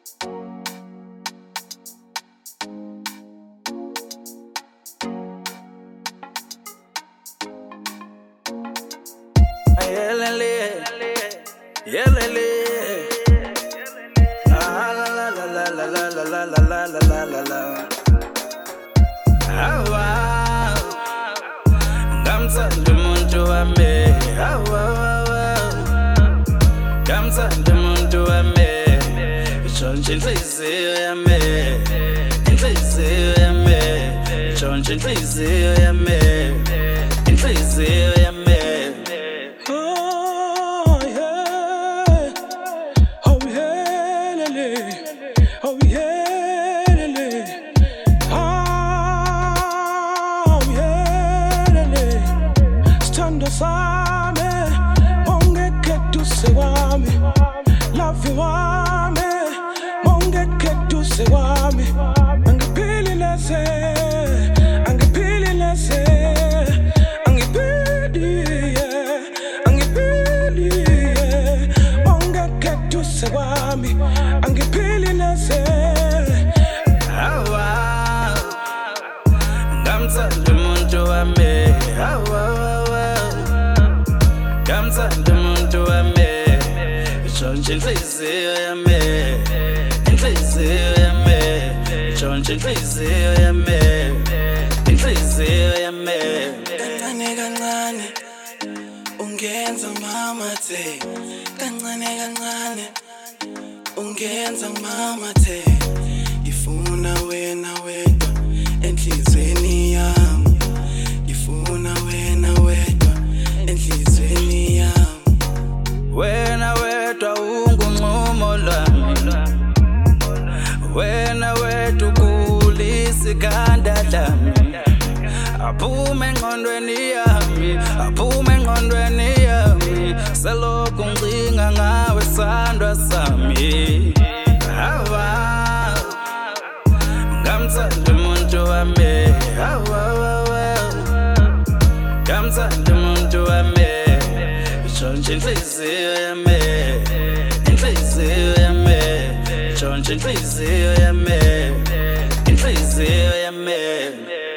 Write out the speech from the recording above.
Ngamthanda umuntu wami, ngamthanda umuntu wami, itshontshe inhliziyo yami, inhliziyo yami, itshontshe inhliziyo yami, inhliziyo yami. Oh yeah, oh yeah, lele, oh yeah, lele, oh yeah, lele. Stand aside, ongeke se wami, love wami, ongeke se wami, angipili lese, angipili lese. Wami angiphili nase ngamthanda umuntu wami ngamthanda umuntu wami itshontshe inhliziyo yami inhliziyo yami itshontshe inhliziyo yami inhliziyo yami kancane kancane ungenza mama the kancane kancane ungenza mama the ngifuna wena wedwa enhlizweni yami ngifuna wena wedwa enhlizweni yami wena wedwa ungunqumo lami wena wedwa ukulisa ikhanda lami aphume engqondweni yami aphume engqondweni yami selokhu ngicinga ngawe sandwa sami ngamthanda umuntu wami ngamthanda umuntu wami itshontshe inhliziyo yami inhliziyo yami itshontshe inhliziyo yami inhliziyo yami